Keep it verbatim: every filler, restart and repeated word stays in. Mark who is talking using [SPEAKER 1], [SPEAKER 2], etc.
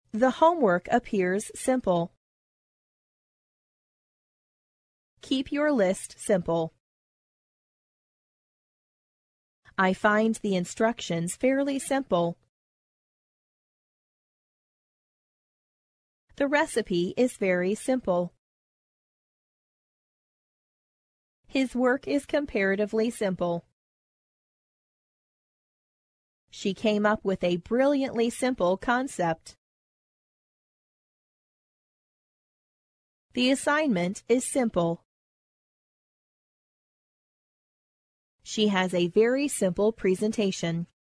[SPEAKER 1] The homework appears simple. Keep your list simple. I find the instructions fairly simple. The recipe is very simple. His work is comparatively simple. She came up with a brilliantly simple concept. The assignment is simple. She has a very simple presentation.